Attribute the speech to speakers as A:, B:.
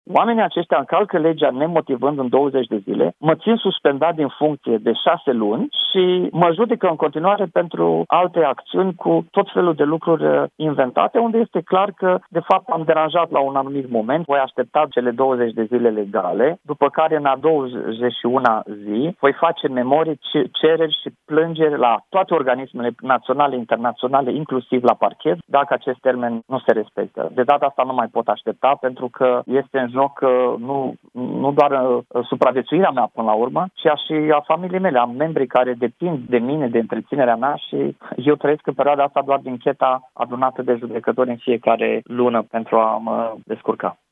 A: Oamenii aceștia încalcă legea nemotivând în 20 de zile, mă țin suspendat din funcție de 6 luni și mă judecă în continuare pentru alte acțiuni cu tot felul de lucruri inventate, unde este clar că, de fapt, am deranjat la un anumit moment, voi aștepta cele 20 de zile legale, după care, în a 21-a zi, voi face memorii, cereri și plângeri la toate organismele naționale, internaționale, inclusiv la parchet, dacă acest termen nu se respectă. De data asta nu mai pot aștepta, pentru că este în joc nu doar supraviețuirea mea până la urmă, ci și a familiei mele. Am membri care depind de mine, de întreținerea mea și eu trăiesc în perioada asta doar din cheta adunată de judecători în fiecare lună pentru a mă descurca.